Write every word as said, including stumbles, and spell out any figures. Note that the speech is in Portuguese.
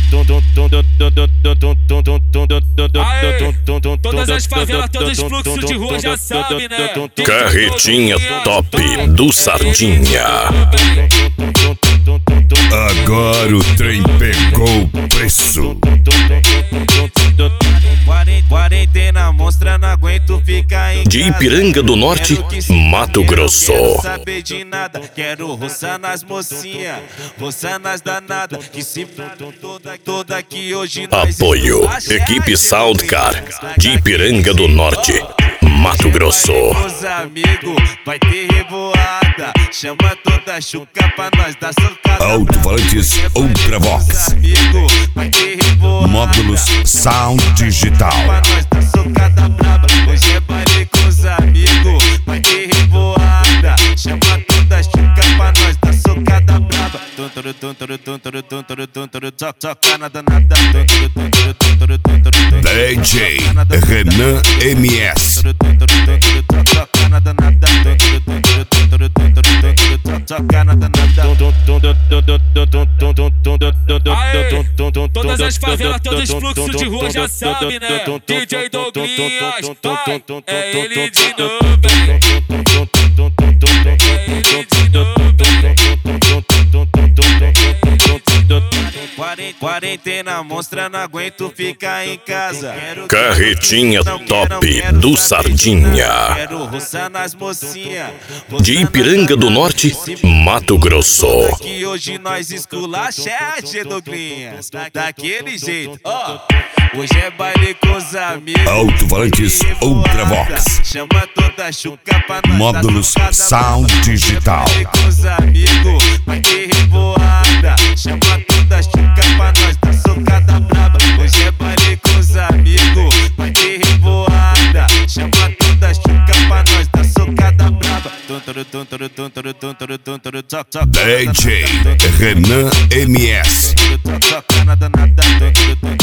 Aê, todas as favelas, todos os fluxos de rua já sabem, né? Carretinha top do Sardinha. Agora o trem pegou o preço. Quarentena monstra, não aguento ficar em De Ipiranga do Norte, Mato Grosso. Quero saber de nada, quero roçar nas mocinhas, roçar nas danadas, que se toda, toda que hoje nós Apoio, equipe Soundcar, de Ipiranga do Norte, Mato Grosso. Os amigos, vai ter revoada, chama toda a chuca pra nós dar socada. Alto-falantes Ultravox, Amigo, vai ter revoada, módulos Sound Digital. pra nós dar socada braba. Hoje é baile com os amigos, vai ter revoada, chama toda a chuca pra nós dar socada braba. Tunturu, tunturu, tunturu, tunturu, tunturu, soca na danada. Tunturu, tunturu, tunturu, tunturu, D J Renan M S. Aê, todas as favelas, todos os fluxos de rua já sabem, né? D J Douglinhas, pai, é ele de novo, hein? É ele de novo, Quarentena monstra, não aguento ficar em casa. Carretinha top do Sardinha. Quero roçar nas mocinhas, De Ipiranga do Norte, Mato Grosso. que hoje nós esculacha, é Douglinhas, daquele jeito, ó. Hoje é baile com os amigos, Alto-falantes Ultravox, chama toda a chuca pra nós módulos dar socada Sound braba. Digital. Baile com os amigos, vai ter revoada, chama toda a chuca pra nós dar socada braba. Hoje é baile com os amigos, vai ter revoada, chama toda a chuca pra nós dar socada braba. Tunturu, tunturu, tunturu, tunturu, tunturu, soca, soca D na J danada. Renan M S. Soca na danada.